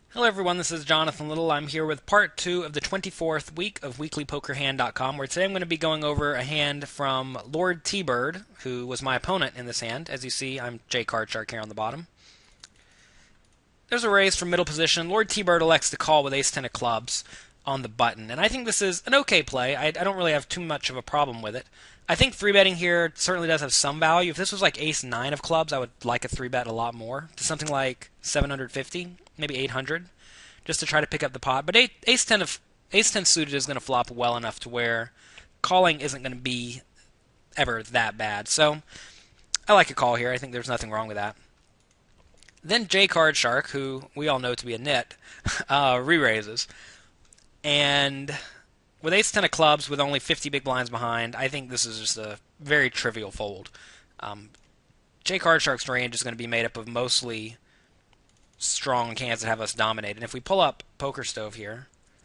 Hello everyone, this is Jonathan Little. I'm here with part 2 of the 24th week of weeklypokerhand.com, where today I'm going to be going over a hand from Lord T-Bird, who was my opponent in this hand. As you see, I'm Jay Cardshark here on the bottom. There's a raise from middle position. Lord T-Bird elects to call with ace-10 of clubs on the button, and I think this is an okay play. I don't really have too much of a problem with it. I think 3-betting here certainly does have some value. If this was like ace-9 of clubs, I would like a 3-bet a lot more, to something like 750, maybe 800, just to try to pick up the pot. But ace-10 suited is going to flop well enough to where calling isn't going to be ever that bad. So I like a call here. I think there's nothing wrong with that. Then Jay Cardshark, who we all know to be a nit, re-raises. And with ace-10 of clubs with only 50 big blinds behind, I think this is just a very trivial fold. Um, Jay Cardshark's range is going to be made up of mostly strong hands that have us dominate. And if we pull up Poker Stove here,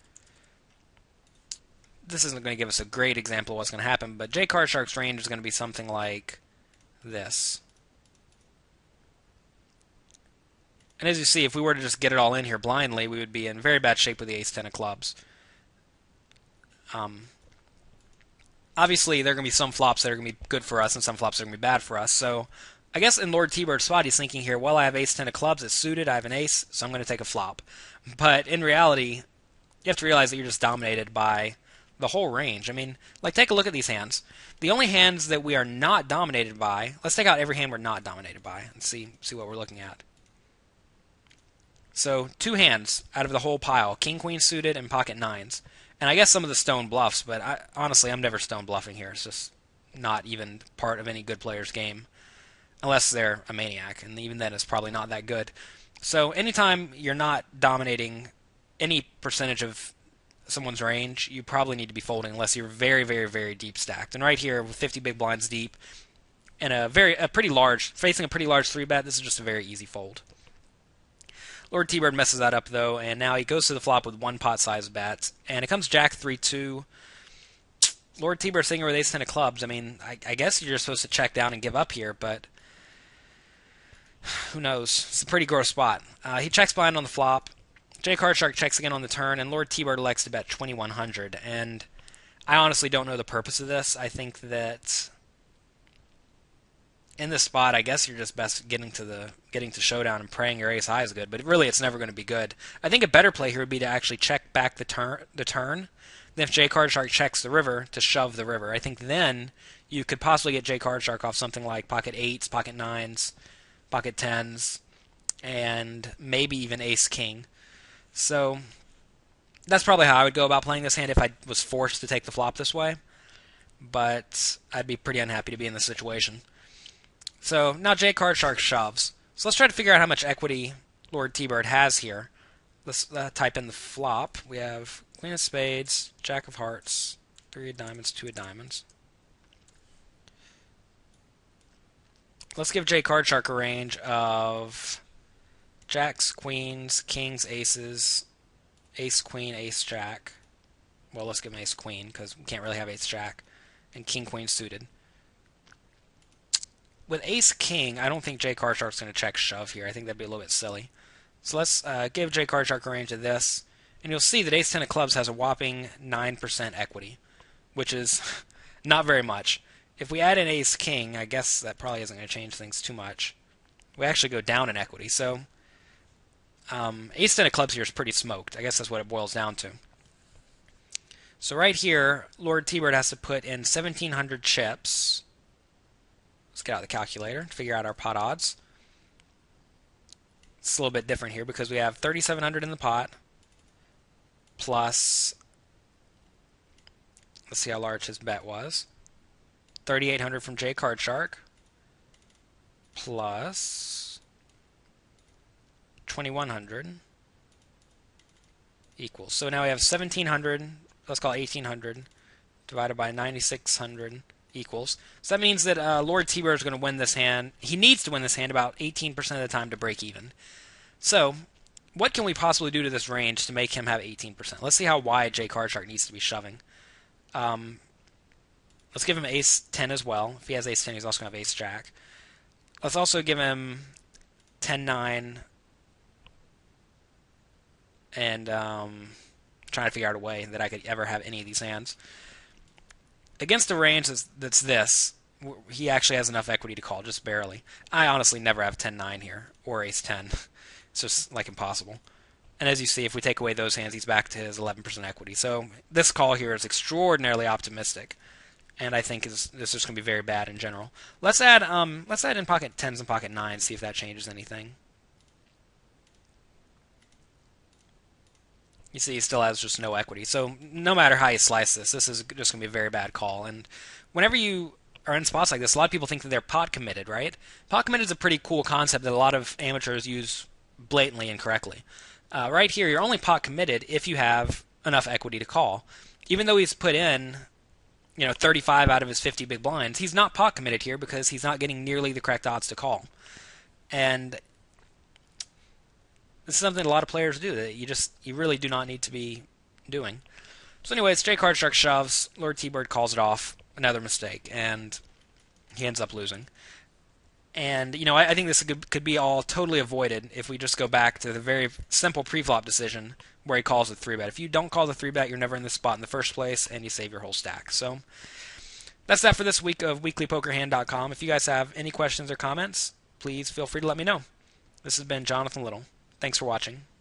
this isn't going to give us a great example of what's going to happen, but Jay Cardshark's range is going to be something like this. And as you see, if we were to just get it all in here blindly, we would be in very bad shape with the ace-10 of clubs. Um, Obviously, there are going to be some flops that are going to be good for us and some flops that are going to be bad for us. So I guess in Lord T-Bird's spot, he's thinking here, well, I have ace-10 of clubs, it's suited, I have an ace, so I'm going to take a flop. But in reality, you have to realize that you're just dominated by the whole range. I mean, like, take a look at these hands. The only hands that we are not dominated by, let's take out every hand we're not dominated by and see what we're looking at. So, two hands out of the whole pile, king, queen suited, and pocket nines. And I guess some of the stone bluffs, but honestly, I'm never stone bluffing here. It's just not even part of any good player's game, unless they're a maniac, and even then it's probably not that good. So anytime you're not dominating any percentage of someone's range, you probably need to be folding unless you're very, very, very deep stacked. And right here, with 50 big blinds deep, and facing a pretty large 3-bet, this is just a very easy fold. Lord T-Bird messes that up, though, and now he goes to the flop with one pot size bets, and it comes Jack 3-2. Lord T-Bird sitting with ace-10 of clubs. I mean, I guess you're just supposed to check down and give up here, but who knows? It's a pretty gross spot. He checks blind on the flop. Jay Cardshark checks again on the turn, and Lord T-Bird elects to bet 2100. And I honestly don't know the purpose of this. I think that in this spot, I guess you're just best getting to showdown and praying your ace high is good, but really it's never going to be good. I think a better play here would be to actually check back the turn. Then if Jay Cardshark checks the river, to shove the river. I think then you could possibly get Jay Cardshark off something like pocket eights, pocket nines, pocket tens, and maybe even ace king. So that's probably how I would go about playing this hand if I was forced to take the flop this way. But I'd be pretty unhappy to be in this situation. So now Jay Cardshark shoves. So let's try to figure out how much equity Lord T-Bird has here. Let's type in the flop. We have Queen of Spades, Jack of Hearts, 3 of Diamonds, 2 of Diamonds. Let's give Jay Cardshark a range of Jacks, Queens, Kings, Aces, Ace, Queen, Ace, Jack. Well, let's give him Ace, Queen, because we can't really have Ace, Jack. And King, Queen suited. With Ace King, I don't think Jay Cardshark's going to check shove here. I think that'd be a little bit silly. So let's give Jay Cardshark a range of this, and you'll see that Ace 10 of clubs has a whopping 9% equity, which is not very much. If we add an Ace King, I guess that probably isn't going to change things too much. We actually go down in equity, so Ace 10 of clubs here is pretty smoked. I guess that's what it boils down to. So right here, Lord T-Bird has to put in 1,700 chips. Let's get out the calculator to figure out our pot odds. It's a little bit different here because we have 3,700 in the pot plus, let's see how large his bet was, 3,800 from Jay Cardshark plus 2,100 equals. So now we have 1,700, let's call it 1,800, divided by 9,600 equals. So that means that Lord T-Bird is going to win this hand. He needs to win this hand about 18% of the time to break even. So what can we possibly do to this range to make him have 18%? Let's see how wide Jay Cardshark needs to be shoving. Let's give him ace 10 as well. If he has ace 10, he's also going to have ace jack. Let's also give him 10-9, and trying to figure out a way that I could ever have any of these hands. Against a range that's this, he actually has enough equity to call, just barely. I honestly never have 10-9 here, or ace-10. It's just, like, impossible. And as you see, if we take away those hands, he's back to his 11% equity. So this call here is extraordinarily optimistic, and I think this is just going to be very bad in general. Let's add in pocket 10s and pocket 9s, see if that changes anything. You see, he still has just no equity. So no matter how you slice this, this is just going to be a very bad call. And whenever you are in spots like this, a lot of people think that they're pot committed, right? Pot committed is a pretty cool concept that a lot of amateurs use blatantly incorrectly. Right here, you're only pot committed if you have enough equity to call. Even though he's put in, 35 out of his 50 big blinds, he's not pot committed here because he's not getting nearly the correct odds to call. And this is something a lot of players do that you really do not need to be doing. So anyways, Jay Card Shark shoves, Lord T-Bird calls it off, another mistake, and he ends up losing. And, I think this could be all totally avoided if we just go back to the very simple pre-flop decision where he calls the 3-bet. If you don't call the 3-bet, you're never in this spot in the first place, and you save your whole stack. So that's that for this week of weeklypokerhand.com. If you guys have any questions or comments, please feel free to let me know. This has been Jonathan Little. Thanks for watching.